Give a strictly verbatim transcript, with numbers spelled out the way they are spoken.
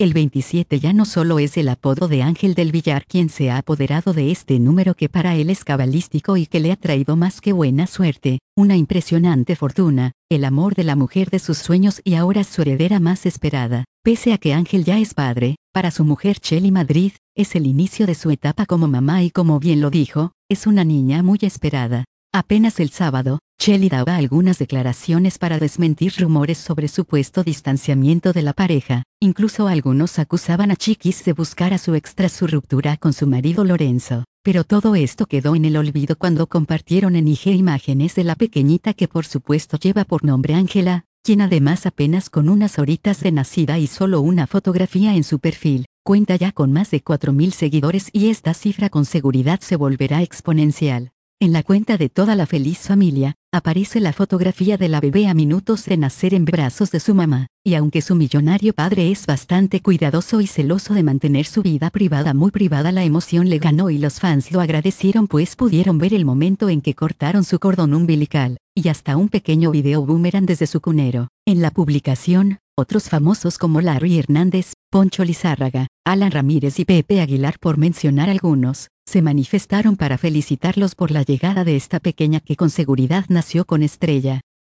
El veintisiete ya no solo es el apodo de Ángel del Villar quien se ha apoderado de este número que para él es cabalístico y que le ha traído más que buena suerte, una impresionante fortuna, el amor de la mujer de sus sueños y ahora su heredera más esperada. Pese a que Ángel ya es padre, para su mujer Chely Madrid, es el inicio de su etapa como mamá y como bien lo dijo, es una niña muy esperada. Apenas el sábado, Chely daba algunas declaraciones para desmentir rumores sobre supuesto distanciamiento de la pareja, incluso algunos acusaban a Chiquis de buscar a su ex tras su ruptura con su marido Lorenzo. Pero todo esto quedó en el olvido cuando compartieron en I G imágenes de la pequeñita que por supuesto lleva por nombre Ángela, quien además apenas con unas horitas de nacida y solo una fotografía en su perfil, cuenta ya con más de cuatro mil seguidores y esta cifra con seguridad se volverá exponencial. En la cuenta de toda la feliz familia, aparece la fotografía de la bebé a minutos de nacer en brazos de su mamá, y aunque su millonario padre es bastante cuidadoso y celoso de mantener su vida privada muy privada, la emoción le ganó y los fans lo agradecieron pues pudieron ver el momento en que cortaron su cordón umbilical, y hasta un pequeño video boomerang desde su cunero. En la publicación, otros famosos como Larry Hernández, Poncho Lizárraga, Alan Ramírez y Pepe Aguilar por mencionar algunos, se manifestaron para felicitarlos por la llegada de esta pequeña que con seguridad nació con estrella.